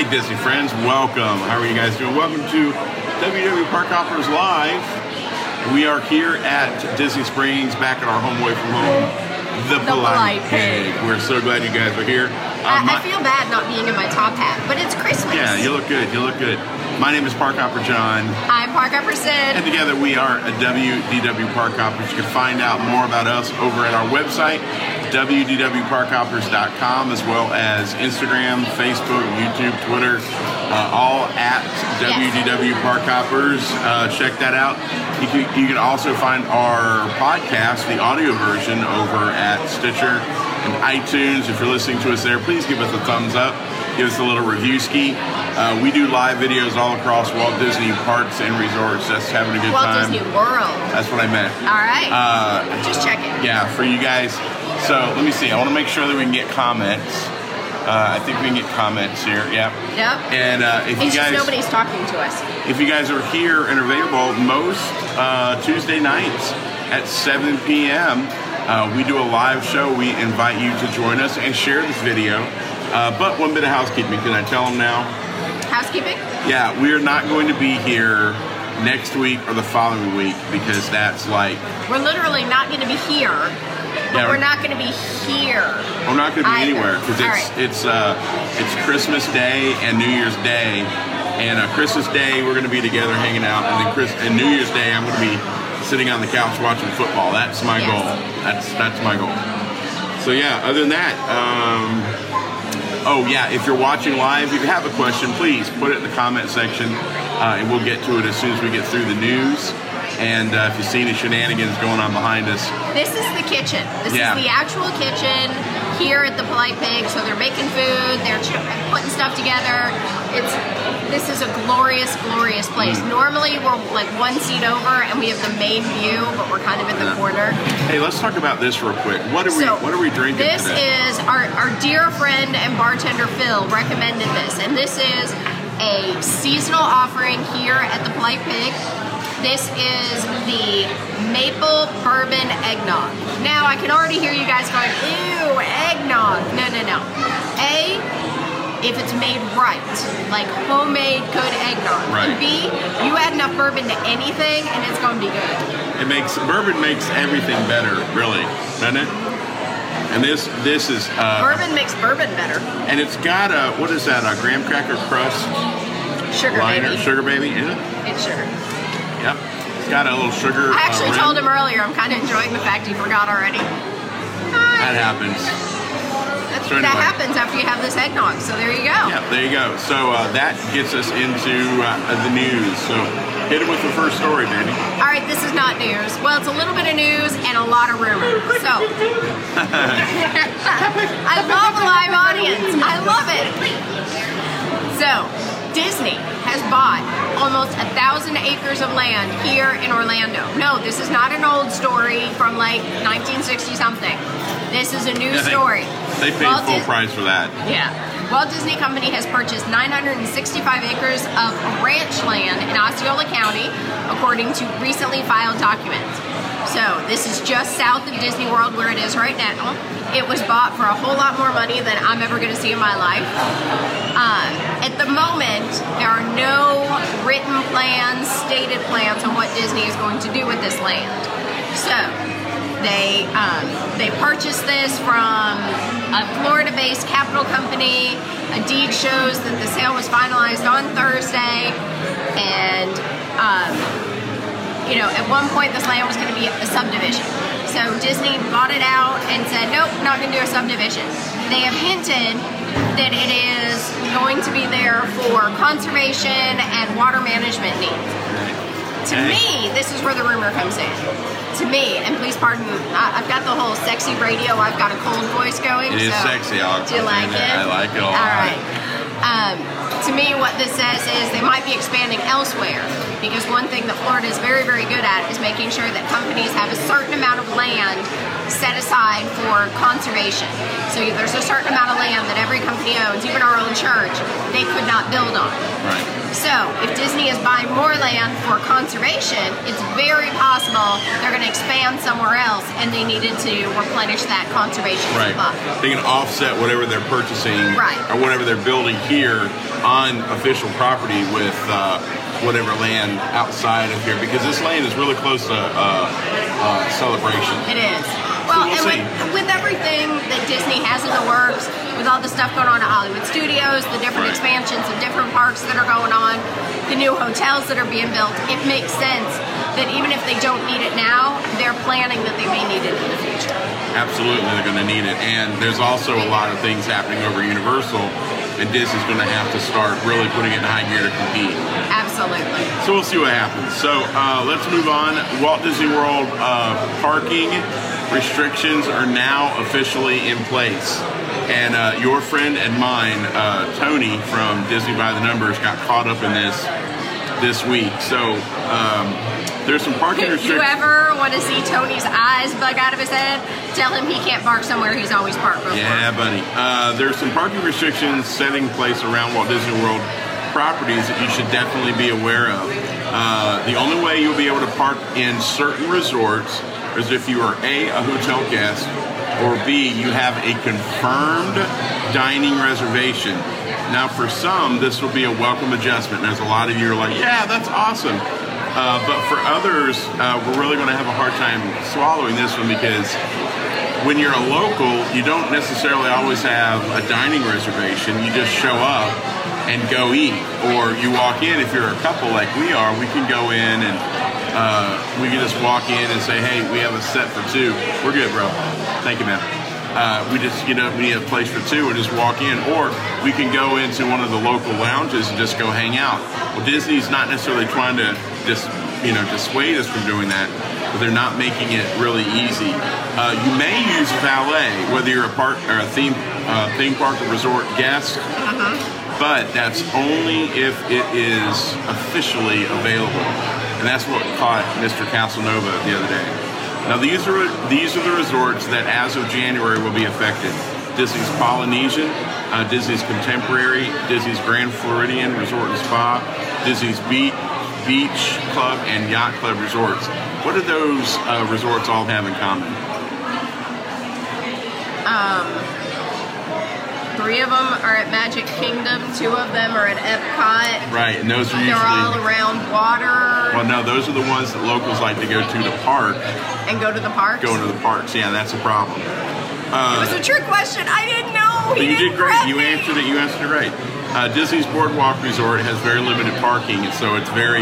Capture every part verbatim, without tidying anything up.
Hey Disney friends, welcome. How are you guys doing? Welcome to W W Park Hoppers Live. We are here at Disney Springs, back at our home away from home, The, the Polite Pig. Pig. We're so glad you guys are here. Uh, I, I feel bad not being in my top hat, but it's Christmas. Yeah, you look good. You look good. My name is Park Hopper John. I'm Park Hopper Sid. And together we are a W D W Park Hoppers. You can find out more about us over at our website, W D W park hoppers dot com, as well as Instagram, Facebook, YouTube, Twitter, uh, all at W D W yes. Park Hoppers. Uh, check that out. You can, you can also find our podcast, the audio version, over at Stitcher and iTunes. If you're listening to us there, please give us a thumbs up. Give us a little review ski. Uh, we do live videos all across Walt Disney parks and resorts. That's having a good Walt time. Walt Disney World. That's what I meant. All right. Uh, Just checking. Yeah, for you guys. So let me see. I want to make sure that we can get comments. Uh, I think we can get comments here. Yep. Yep. And uh, if it's you guys, just nobody's talking to us. If you guys are here and available, most uh, Tuesday nights at seven p.m. Uh, we do a live show. We invite you to join us and share this video. Uh, but one bit of housekeeping. Can I tell them now? Housekeeping? Yeah, we are not going to be here next week or the following week because that's like... We're literally not going to be here, but yeah, we're not going to be here. We're not going to be either. anywhere because it's right. it's uh, it's Christmas Day and New Year's Day. And uh, Christmas Day, we're going to be together hanging out. And then Chris and New Year's Day, I'm going to be sitting on the couch watching football. That's my yes. goal. That's that's my goal. So yeah, other than that... Um, Oh, yeah, if you're watching live, if you have a question, please put it in the comment section, uh, and we'll get to it as soon as we get through the news. And uh, if you see any shenanigans going on behind us. This is the kitchen. This yeah. is the actual kitchen here at the Polite Pig. So they're making food, they're putting stuff together. It's This is a glorious, glorious place. Mm. Normally, we're like one seat over, and we have the main view, but we're kind of in the yeah. corner. Hey, let's talk about this real quick. What are so, we What are we drinking this today? This is our, our dear friend and bartender, Phil, recommended this. And this is a seasonal offering here at the Polite Pig. This is the maple bourbon eggnog. Now, I can already hear you guys going, ew, eggnog. No, no, no. A, if it's made right, like homemade good eggnog. Right. And B, you add enough bourbon to anything and it's going to be good. It makes, bourbon makes everything better, really, doesn't it? And this this is... Uh, bourbon makes bourbon better. And it's got a, what is that, a graham cracker crust? Sugar liner, baby. Sugar baby, is it? It's sugar. Yep. It's got a little sugar. I actually uh, told him earlier I'm kind of enjoying the fact he forgot already. That happens. That's, so anyway. That happens after you have this eggnog, so there you go. Yeah, there you go. So uh, that gets us into uh, the news. So hit it with the first story, Mandy. All right, this is not news. Well, it's a little bit of news and a lot of rumor. So, I love a live audience. I love it. So, Disney has bought almost a thousand acres of land here in Orlando. No, this is not an old story from like nineteen sixty something. This is a new yeah, they, story. They paid Walt full Dis- price for that. Yeah. Walt Disney Company has purchased nine hundred sixty-five acres of ranch land in Osceola County, according to recently filed documents. So this is just south of Disney World where it is right now. It was bought for a whole lot more money than I'm ever going to see in my life. Um, at the moment, there are no written plans, stated plans on what Disney is going to do with this land. So they um, they purchased this from a Florida-based capital company. A deed shows that the sale was finalized on Thursday, and um, you know, at one point this land was going to be a subdivision. So Disney bought it out and said, nope, not going to do a subdivision. They have hinted that it is going to be there for conservation and water management needs. To okay. me, this is where the rumor comes in. To me, and please pardon me, I, I've got the whole sexy radio, I've got a cold voice going. It is so sexy. I'll do you like it? I like it a lot. All right. Um, to me, what this says is they might be expanding elsewhere, because one thing that Florida is very, very good at is making sure that companies have a certain amount of land set aside for conservation. So there's a certain amount of land that every company owns, even our own church, they could not build on. Right. So if Disney is buying more land for conservation, it's very possible they're going to expand somewhere else, and they needed to replenish that conservation Right. supply. They can offset whatever they're purchasing Right. or whatever they're building here on official property with uh, whatever land outside of here, because this land is really close to uh, uh, Celebration. It is. Well, So we'll and see. with, with everything that Disney has in the works, with all the stuff going on at Hollywood Studios, the different Right. expansions of different parks that are going on, the new hotels that are being built, it makes sense that even if they don't need it now, they're planning that they may need it in the future. Absolutely, they're going to need it. And there's also a lot of things happening over Universal, and Disney's going to have to start really putting it in high gear to compete. Absolutely. So we'll see what happens. So uh, let's move on. Walt Disney World uh, parking restrictions are now officially in place. And uh, your friend and mine, uh, Tony from Disney by the Numbers, got caught up in this this week. So um, there's some parking If you restrictions. ever want to see Tony's eyes bug out of his head, tell him he can't park somewhere he's always parked before. Yeah, buddy. Uh, there's some parking restrictions setting place around Walt Disney World properties that you should definitely be aware of. Uh, the only way you'll be able to park in certain resorts is if you are A, a hotel guest, or B, you have a confirmed dining reservation. Now, for some, this will be a welcome adjustment. There's a lot of you are like, yeah, that's awesome. Uh, but for others, uh, we're really going to have a hard time swallowing this one, because when you're a local, you don't necessarily always have a dining reservation. You just show up and go eat. Or you walk in, if you're a couple like we are, we can go in and uh, we can just walk in and say, hey, we have a set for two. We're good, bro. Thank you, man. Uh, we just, you know, we need a place for two and just walk in. Or we can go into one of the local lounges and just go hang out. Well, Disney's not necessarily trying to just, you know, dissuade us from doing that, but they're not making it really easy. Uh, you may use valet, whether you're a park or a theme uh, theme park or resort guest, Uh-huh. but that's only if it is officially available. And that's what caught Mister Casanova the other day. Now, these are these are the resorts that, as of January, will be affected. Disney's Polynesian, uh, Disney's Contemporary, Disney's Grand Floridian Resort and Spa, Disney's Beach, Beach Club, and Yacht Club resorts. What do those uh, resorts all have in common? Um, three of them are at Magic Kingdom. Two of them are at Epcot. Right, and those are usually... They're all around water. Well, no, those are the ones that locals like to go to the park. And go to the parks? Go to the parks, yeah, that's a problem. Uh, It was a trick question. I didn't know. But He you didn't did great. prep You me. answered it. You answered it right. Uh, Disney's Boardwalk Resort has very limited parking, and so it's very,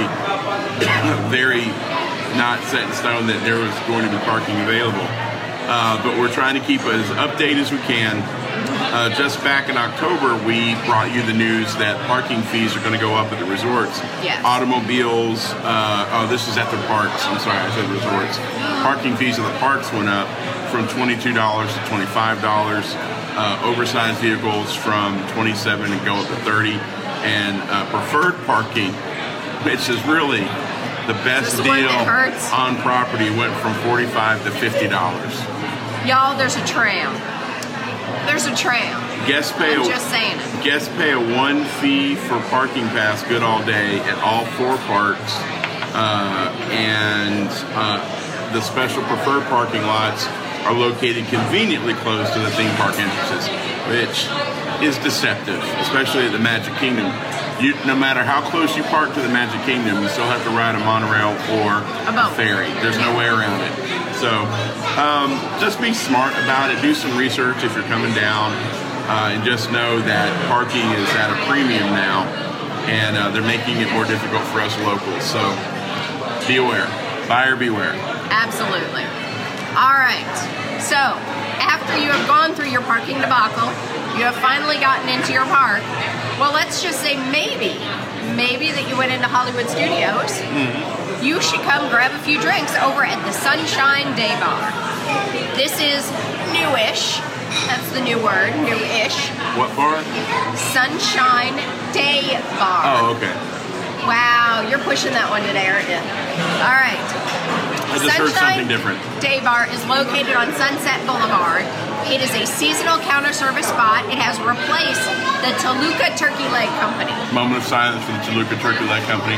very not set in stone that there was going to be parking available. Uh, but we're trying to keep it as updated as we can. Uh, just back in October, we brought you the news that parking fees are going to go up at the resorts. Yes. Automobiles, uh, oh, this is at the parks. I'm sorry, I said resorts. Parking fees at the parks went up from twenty-two dollars to twenty-five dollars. Uh, oversized vehicles from twenty-seven dollars and go up to thirty dollars. And uh, preferred parking, which is really the best This is the one deal that hurts. on property, went from forty-five dollars to fifty dollars. Y'all, there's a tram. There's a tram. Guests pay I'm a, just saying it. guests pay a one fee for parking pass, good all day at all four parks, uh, and uh, the special preferred parking lots are located conveniently close to the theme park entrances, which is deceptive, especially at the Magic Kingdom. You, no matter how close you park to the Magic Kingdom, you still have to ride a monorail or A boat. ferry. There's no way around it. So um, just be smart about it. Do some research if you're coming down, uh, and just know that parking is at a premium now, and uh, they're making it more difficult for us locals. So be aware. Buyer beware. Absolutely. All right. So, after you have gone through your parking debacle, you have finally gotten into your park. Well, let's just say maybe, maybe that you went into Hollywood Studios. Mm-hmm. You should come grab a few drinks over at the Sunshine Day Bar. This is newish. That's the new word, newish. What bar? Sunshine Day Bar. Oh, okay. Wow, you're pushing that one today, aren't you? All right. I just heard something Sunshine different. Day Bar is located on Sunset Boulevard. It is a seasonal counter service spot. It has replaced the Toluca Turkey Leg Company. Moment of silence for the Toluca Turkey Leg Company.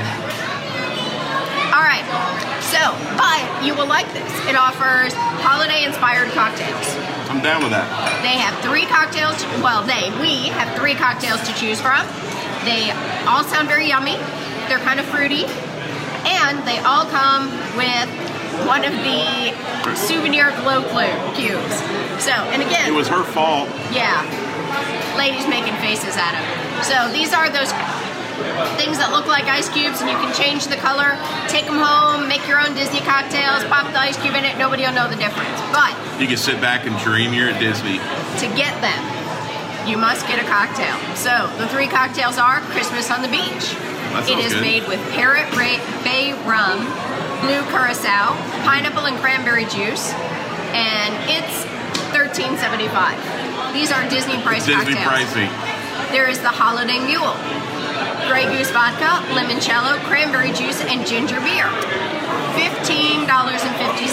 All right, so, but you will like this. It offers holiday-inspired cocktails. I'm down with that. They have three cocktails, well, they, we have three cocktails to choose from. They all sound very yummy. They're kind of fruity. And they all come with one of the souvenir glow cubes. So, and again... It was her fault. Yeah. Ladies making faces at him. So these are those things that look like ice cubes, and you can change the color, take them home, make your own Disney cocktails, pop the ice cube in it, nobody will know the difference. But you can sit back and dream you're at Disney. To get them, you must get a cocktail. So the three cocktails are Christmas on the Beach. It is good. made with Parrot Bay rum, blue curacao, pineapple and cranberry juice, and it's thirteen seventy-five. These are Disney price Disney cocktails. pricey. There is the Holiday Mule, Grey Goose vodka, limoncello, cranberry juice, and ginger beer. fifteen fifty.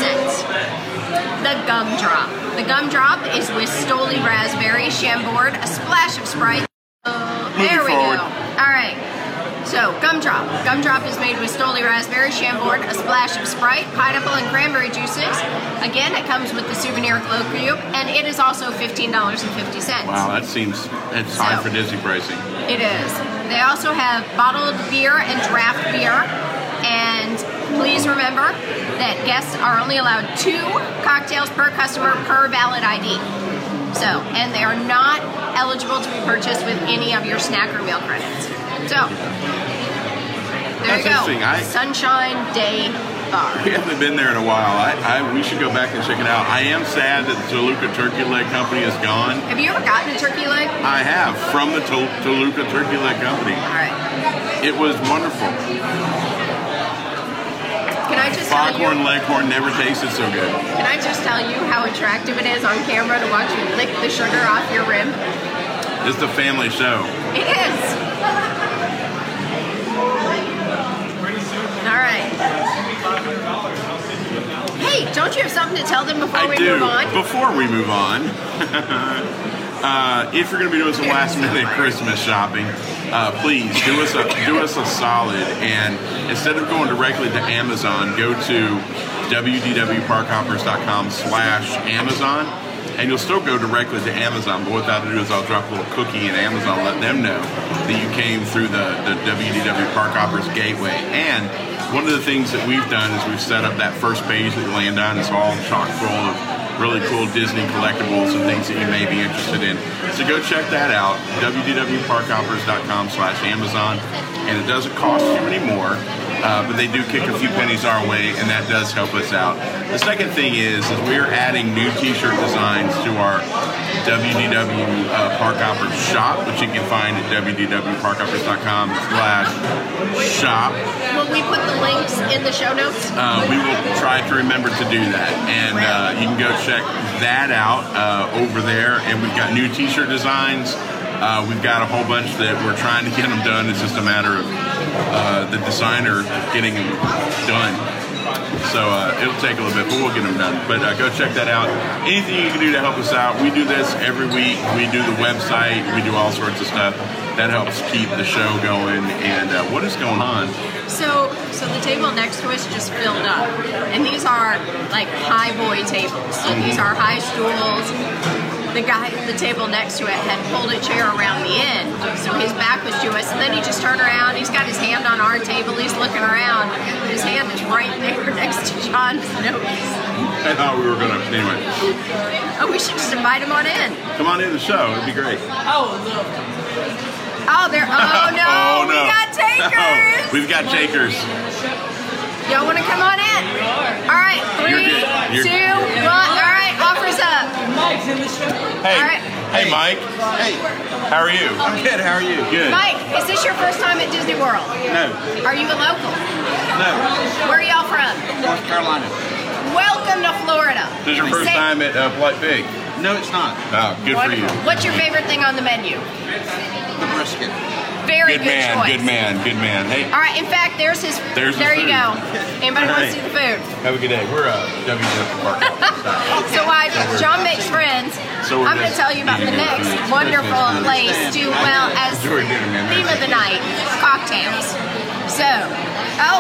The Gumdrop. The Gumdrop is with Stoli raspberry, Chambord, a splash of Sprite. Uh, there we forward. go. All right. So, Gumdrop. Gumdrop is made with Stoli raspberry, Chambord, a splash of Sprite, pineapple, and cranberry juices. Again, it comes with the souvenir glow cube, and it is also fifteen fifty. Wow, that seems it's high So, for Disney pricing. It is. They also have bottled beer and draft beer. And please remember that guests are only allowed two cocktails per customer per valid I D. So, and they are not eligible to be purchased with any of your snack or meal credits. So, there That's you go. interesting. I- Sunshine Day Bar. We haven't been there in a while. I, I we should go back and check it out. I am sad that the Toluca Turkey Leg Company is gone. Have you ever gotten a turkey leg? I have, from the Tol- Toluca Turkey Leg Company. All right. It was wonderful. Can I just tell you? Foghorn Leghorn never tasted so good. Can I just tell you how attractive it is on camera to watch you lick the sugar off your rim? It's a family show. It is. All right. Hey, don't you have something to tell them before I we do. move on? Before we move on, uh, if you're going to be doing some last minute Christmas shopping, uh, please do us a do us a solid, and instead of going directly to Amazon, go to w d w park hoppers dot com slash Amazon, and you'll still go directly to Amazon. But what that'll do is I'll drop a little cookie in Amazon, let them know that you came through the, the W D W Park Hoppers gateway. And one of the things that we've done is we've set up that first page that you land on. It's all chock full of really cool Disney collectibles and things that you may be interested in. So go check that out, w d w park hoppers dot com slash Amazon. And it doesn't cost you any more, uh, but they do kick a few pennies our way, and that does help us out. The second thing is, is we're adding new t-shirt designs to our W D W uh, Park Hoppers shop, which you can find at w d w park hoppers dot com slash shop. Will we put the links in the show notes? Uh, we will try to remember to do that, and uh, you can go check that out uh, over there. And we've got new t-shirt designs. Uh, we've got a whole bunch that we're trying to get them done. It's just a matter of uh, the designer getting them done. So uh, it'll take a little bit, but we'll get them done. But uh, go check that out. Anything you can do to help us out. We do this every week. We do the website. We do all sorts of stuff. That helps keep the show going. And uh, what is going on? So, so the table next to us just filled up, and these are like high boy tables. So these are high stools. The guy at the table next to it had pulled a chair around the end, so his back was to us, and then he just turned around. He's got his hand on our table. He's looking around. His hand is right there next to John's nose. I thought we were gonna anyway. Oh, we should just invite him on in. Come on in the show. It'd be great. Oh, oh, there. Oh no, Oh, no. we got takers. Oh, we've got takers. Y'all want to come on in? All right, three, You're good. You're- two, one. All right, offers up. Hey, All right. hey, Mike. Hey, How are you? I'm good. How are you? Good. Mike, is this your first time at Disney World? No, Are you a local? no, Where are y'all from? North Carolina. Welcome to Florida. This is your first Say- time at uh, Polite Pig. No, it's not. Oh, good for you. Wonderful. What's your favorite thing on the menu? The brisket. Very Very good, good man, choice. good man, good man. Hey, All right. In fact, there's his. There's the there you food. go. Anybody All want right. to see the food? have a good day. We're uh, W D W Park. So while John makes friends, So we're I'm going to just tell you about the eating good next food. wonderful Christmas food. place to, well, as Enjoy dinner, man. theme of the night, cocktails. So, oh,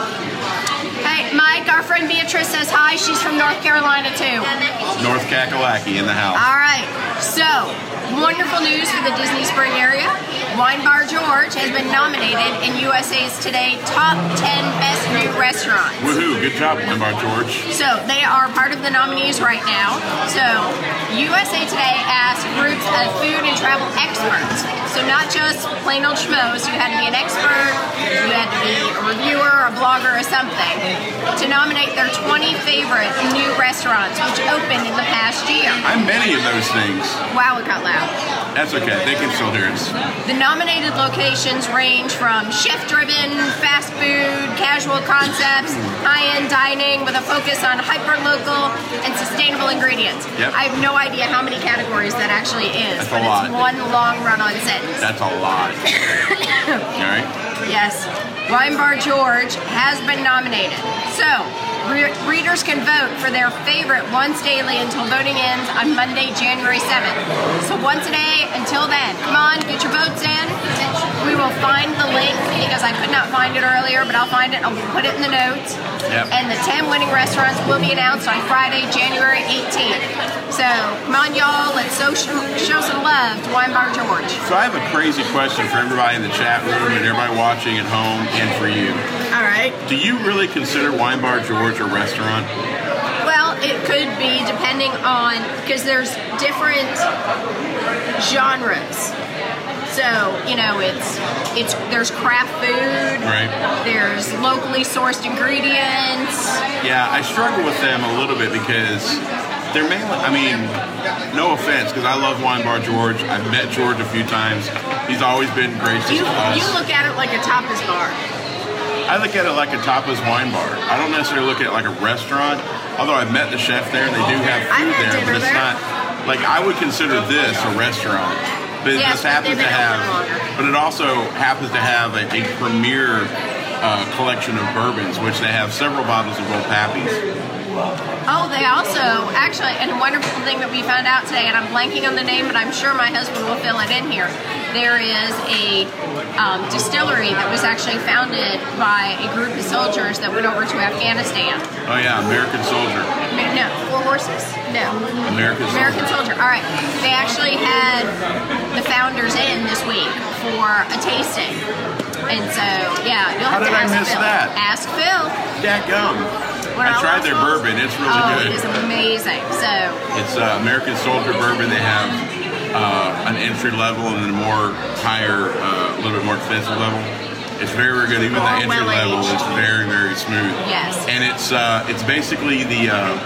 hey, Mike, our friend Beatrice says hi. She's from North Carolina too. North Kakalaki in the house. All right, so wonderful news for the Disney Spring area. Wine Bar George has been nominated in U S A's Today Top ten Best New Restaurants. Woohoo! Good job, Wine Bar George. So they are part of the nominees right now. So U S A Today asked groups of food and travel experts. So not just plain old schmoes. You had to be an expert, you had to be a reviewer, a blogger, or something, to nominate their twenty favorite new restaurants which opened in the past year. I'm many of those things. Wow, it got loud. That's okay. They can still hear us. The nominated locations range from chef-driven, fast food, casual concepts, high-end dining with a focus on hyper-local and sustainable ingredients. Yep. I have no idea how many categories that actually is, That's but a lot. it's one long run-on sentence. That's a lot. All right. Yes. Wine Bar George has been nominated. So, re- readers can vote for their favorite once daily until voting ends on Monday, January seventh. So once a day until then. Come on, get your votes in. We will find the link because I could not find it earlier, but I'll find it. I'll put it in the notes. Yep. And the ten winning restaurants will be announced on Friday, January eighteenth. So, come on, y'all. Let's so sh- show some love to Wine Bar George. So I have a crazy question for everybody in the chat room and everybody watching at home and for you. All right. Do you really consider Wine Bar George a restaurant? Well, it could be depending on, because there's different genres. So, you know, it's it's there's craft food, Right. there's locally sourced ingredients. Yeah, I struggle with them a little bit because they're mainly, I mean, no offense, because I love Wine Bar George. I've met George a few times. He's always been gracious You to us. you look at it like a tapas bar. I look at it like a tapas wine bar. I don't necessarily look at it like a restaurant, although I've met the chef there and they do have I've food had there, dinner but it's there. not, like I would consider this a restaurant. But it Yes, just but happens they've to been have, open longer. but it also happens to have a, a premier uh, collection of bourbons, which they have several bottles of Old Pappy's. Oh, they also, actually, and a wonderful thing that we found out today, and I'm blanking on the name, but I'm sure my husband will fill it in here. There is a um, distillery that was actually founded by a group of soldiers that went over to Afghanistan. Oh yeah, American Soldier. No, Four Horses? No. American Soldier. American Soldier. All right. They actually had the founders in this week for a tasting. And so, yeah, you'll How have to did I ask miss Phil. that? Ask Phil. Dadgum. When I tried last their was- bourbon. It's really oh, good. it is amazing. So, It's uh, American Soldier bourbon. They have uh, an entry level and then a more higher, uh, a little bit more expensive level. It's very, very good. Even More the entry level well-aged. is very, very smooth. Yes. And it's uh, it's basically the uh,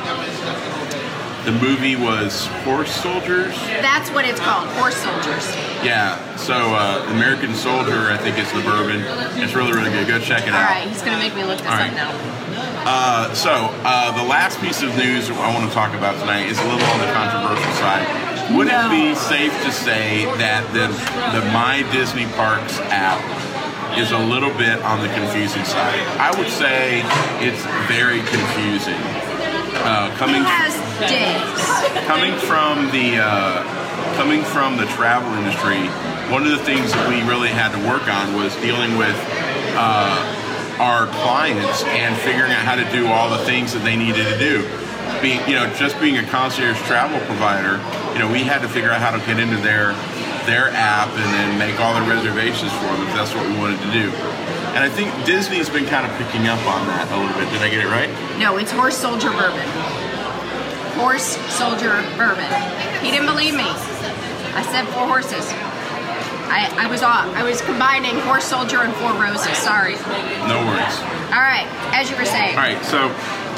the movie was Horse Soldiers. that's what it's called, Horse Soldiers. Yeah. So uh, American Soldier, I think it's the bourbon. It's really, really good. Go check it All out. right, he's going to make me look this All right. up now. Uh, so, uh, the last piece of news I want to talk about tonight is a little on the controversial side. Would No. it be safe to say that the, the My Disney Parks app is a little bit on the confusing side? I would say it's very confusing. Uh, coming, It has days. coming from the uh, coming from the travel industry, one of the things that we really had to work on was dealing with uh, our clients and figuring out how to do all the things that they needed to do. Being, you know, just being a concierge travel provider, you know, we had to figure out how to get into their their app and then make all the reservations for them if that's what we wanted to do. And I think Disney's been kind of picking up on that a little bit. Did I get it right? No, it's Horse Soldier Bourbon. Horse Soldier Bourbon. He didn't believe me. I said Four Horses. I, I was off. I was combining Horse Soldier and Four Roses. Sorry. No worries. All right, as you were saying. All right, so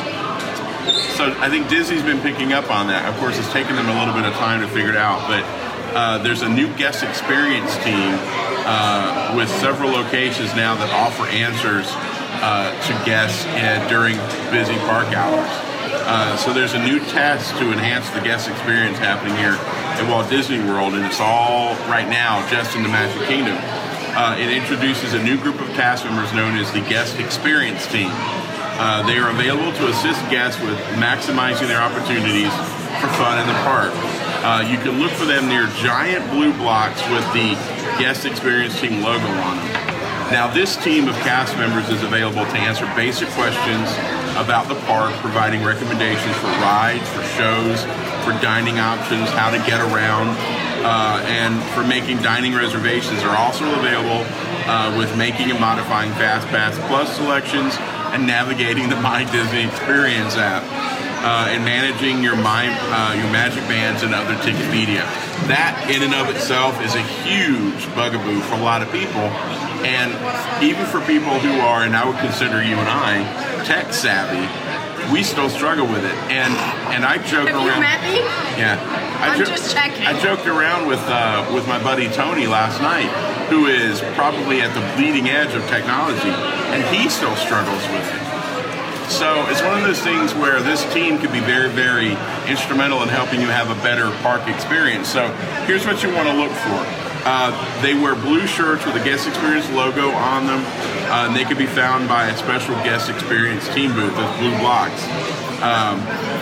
so I think Disney's been picking up on that. Of course, it's taken them a little bit of time to figure it out, but uh, there's a new guest experience team uh, with several locations now that offer answers uh, to guests uh, during busy park hours. Uh, so there's a new test to enhance the guest experience happening here at Walt Disney World, and it's all right now just in the Magic Kingdom. uh, it introduces a new group of cast members known as the Guest Experience Team. Uh, they are available to assist guests with maximizing their opportunities for fun in the park. Uh, you can look for them near giant blue blocks with the Guest Experience Team logo on them. Now, this team of cast members is available to answer basic questions about the park, providing recommendations for rides, for shows, for dining options, how to get around, uh, and for making dining reservations. They're also available uh, with making and modifying FastPass Plus selections and navigating the My Disney Experience app. Uh, and managing your my, uh, your Magic Bands and other ticket media. That in and of itself is a huge bugaboo for a lot of people. And even for people who are, and I would consider you and I, tech savvy, we still struggle with it. And and I joke Have around. you met me? Yeah. I I'm jo- just checking. I joked around with uh, with my buddy Tony last night, who is probably at the bleeding edge of technology, and he still struggles with it. So it's one of those things where this team could be very, very instrumental in helping you have a better park experience. So here's what you want to look for. Uh, they wear blue shirts with a Guest Experience logo on them, uh, and they can be found by a special Guest Experience team booth, those blue blocks. Um,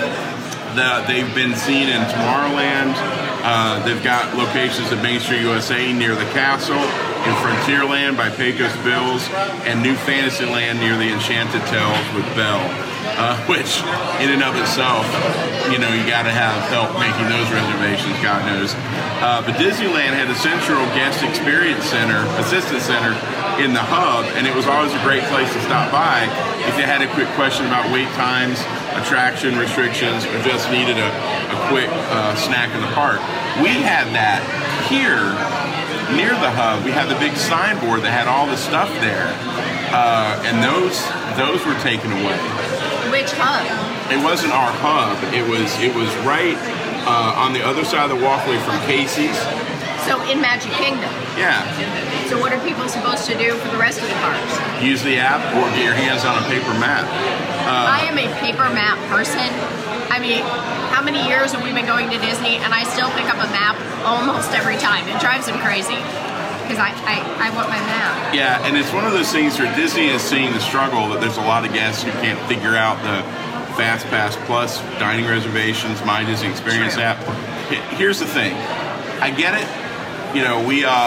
the, they've been seen in Tomorrowland. Uh, they've got locations at Main Street U S A near the castle, in Frontierland by Pecos Bills, and New Fantasyland near the Enchanted Tales with Belle, uh, which in and of itself, you know, you got to have help making those reservations, God knows. Uh, but Disneyland had a central guest experience center, assistance center in the hub, and it was always a great place to stop by if you had a quick question about wait times, attraction restrictions, or just needed a, a quick uh, snack in the park. We had that here near the hub. We had the big signboard that had all the stuff there, uh, and those those were taken away. Which hub? It wasn't our hub. It was it was right uh, on the other side of the walkway from Casey's. So in Magic Kingdom. Yeah. So what are people supposed to do for the rest of the parks? Use the app or get your hands on a paper map. Uh, I am a paper map person. I mean, how many years have we been going to Disney and I still pick up a map almost every time? It drives them crazy because I, I, I want my map. Yeah, and it's one of those things where Disney is seeing the struggle that there's a lot of guests who can't figure out the FastPass Plus dining reservations, My Disney Experience True. app. Here's the thing. I get it. You know, we, uh,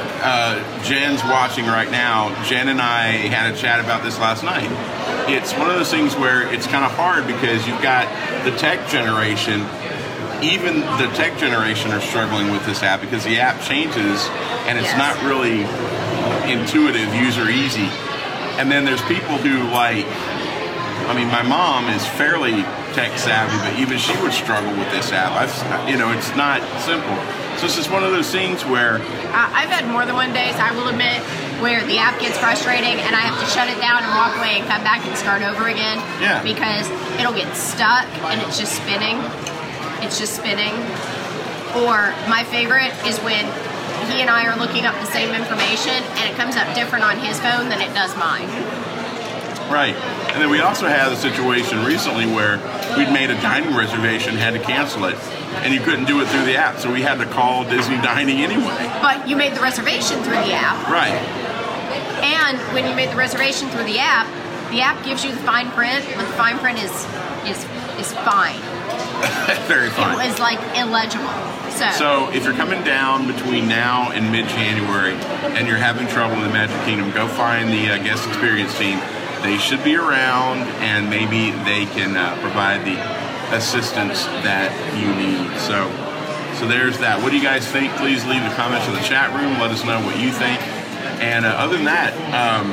uh, Jen's watching right now. Jen and I had a chat about this last night. It's one of those things where it's kind of hard because you've got the tech generation, even the tech generation are struggling with this app because the app changes and it's Yes. not really intuitive, user easy. And then there's people who like, I mean, my mom is fairly tech savvy, but even she would struggle with this app. I've, you know, it's not simple. So it's just one of those things where Uh, I've had more than one days, I will admit, where the app gets frustrating and I have to shut it down and walk away and come back and start over again. Yeah. Because it'll get stuck and it's just spinning. It's just spinning. Or my favorite is when he and I are looking up the same information and it comes up different on his phone than it does mine. Right. And then we also had a situation recently where we'd made a dining reservation, had to cancel it, and you couldn't do it through the app, so we had to call Disney Dining anyway. But you made the reservation through the app. Right. And when you made the reservation through the app, the app gives you the fine print, but the fine print is is is fine. Very fine. It was like illegible. So, So if you're coming down between now and mid-January and you're having trouble in the Magic Kingdom, go find the uh, guest experience team. They should be around, and maybe they can uh, provide the assistance that you need. So, so there's that. What do you guys think? Please leave the comments in the chat room. Let us know what you think. And uh, other than that, um,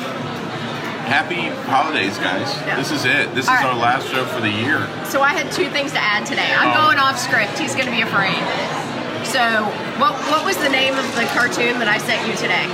happy holidays, guys. Yeah. This is it. This All is right. our last show for the year. so I had two things to add today. I'm Oh. going off script. He's going to be afraid. So, what what was the name of the cartoon that I sent you today?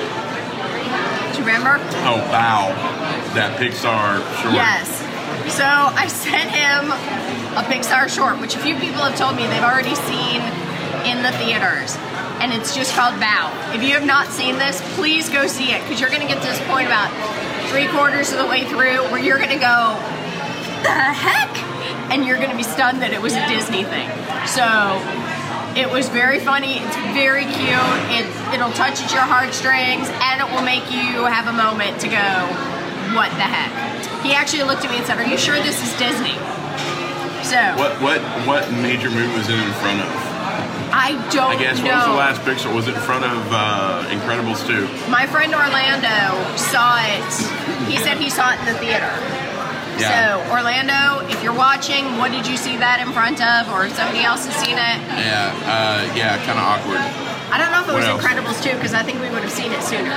Do you remember? Oh, wow. That Pixar short. Yes. So I sent him a Pixar short, which a few people have told me they've already seen in the theaters. And it's just called Bow. If you have not seen this, please go see it, because you're going to get to this point about three quarters of the way through where you're going to go, the heck? And you're going to be stunned that it was a Disney thing. So It was very funny. It's very cute. It, it'll touch at your heartstrings, and it will make you have a moment to go, what the heck? He actually looked at me and said, are you sure this is Disney? So What what what major movie was it in front of? I don't I guess know. what was the last Pixar? Was it in front of uh, Incredibles two? My friend Orlando saw it. He said he saw it in the theater. Yeah. So, Orlando, if you're watching, what did you see that in front of? Or if somebody else has seen it? Yeah, uh, yeah, kind of awkward. I don't know if it What was else? Incredibles two, because I think we would have seen it sooner.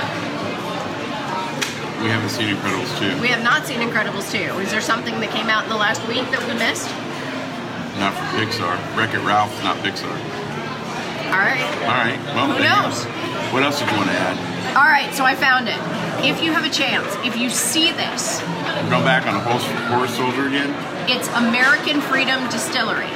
We haven't seen Incredibles two. We have not seen Incredibles two. Is there something that came out in the last week that we missed? Not from Pixar. Wreck-It Ralph, not Pixar. All right. All right. Well, Who there you go. knows? What else did you want to add? All right, so I found it. If you have a chance, if you see this, Go back on a horse, horse soldier again. it's American Freedom Distillery.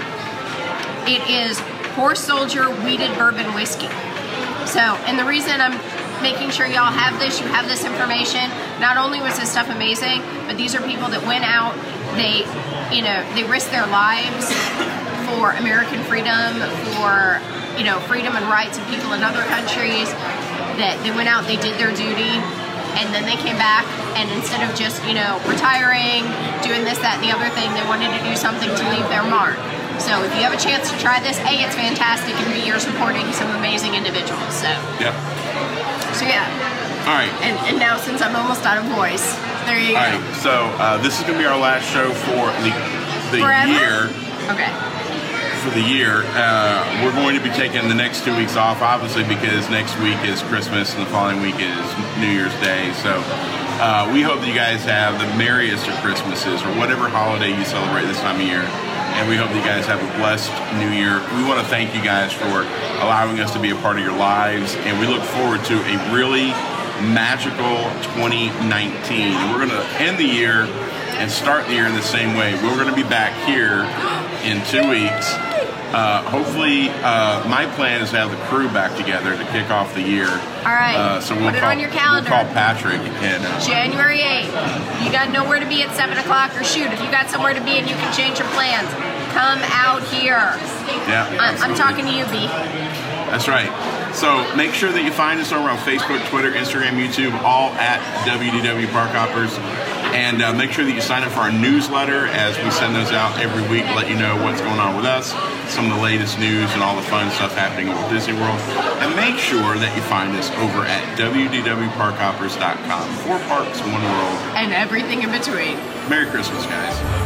It is Horse Soldier Wheated Bourbon Whiskey. So, and the reason I'm making sure y'all have this, you have this information, not only was this stuff amazing, but these are people that went out, they, you know, they risked their lives for American freedom, for, you know, freedom and rights of people in other countries, that they went out, they did their duty, and then they came back, and instead of just, you know, retiring, doing this, that, and the other thing, they wanted to do something to leave their mark. So if you have a chance to try this, A, it's fantastic, and B, you're supporting some amazing individuals. So, Yep. so yeah. All right. And, and now, since I'm almost out of voice, there you All go. right. So uh, this is going to be our last show for the the Forever? year. Okay. For the year, uh, we're going to be taking the next two weeks off, obviously, because next week is Christmas and the following week is New Year's Day. So uh, we hope that you guys have the merriest of Christmases or whatever holiday you celebrate this time of year. And we hope that you guys have a blessed New Year. We want to thank you guys for allowing us to be a part of your lives, and we look forward to a really magical twenty nineteen. We're going to end the year and start the year in the same way. We're going to be back here in two weeks. Uh, hopefully, uh, my plan is to have the crew back together to kick off the year. All right. Uh, so we'll Put it call, on your calendar. We'll call Patrick and uh, January eighth. You got to know where to be at seven o'clock, or shoot, if you got somewhere to be and you can change your plans, come out here. yeah. I- I'm absolutely. talking to you, B. That's right. So make sure that you find us over on Facebook, Twitter, Instagram, YouTube, all at W D W Park Hoppers. And uh, make sure that you sign up for our newsletter as we send those out every week to let you know what's going on with us, some of the latest news and all the fun stuff happening over Disney World. And make sure that you find us over at W D W Park Hoppers dot com. Four parks, one world. And everything in between. Merry Christmas, guys.